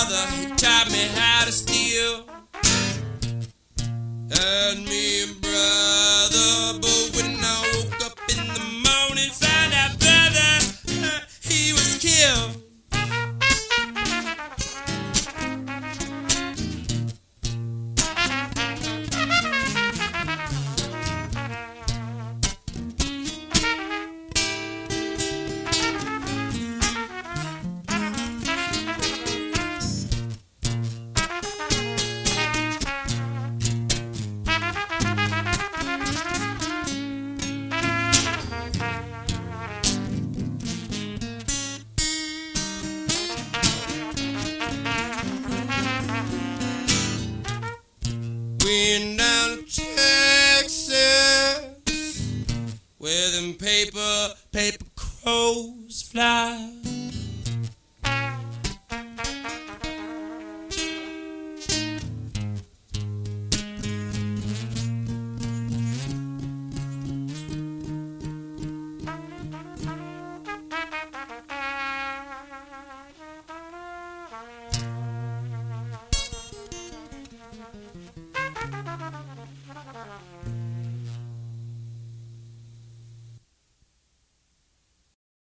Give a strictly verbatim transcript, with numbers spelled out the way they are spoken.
father, he taught me how to steal. And me and brother, but when I woke up in the morning, found out brother, he was killed. Went down to Texas, where them paper, paper crows fly.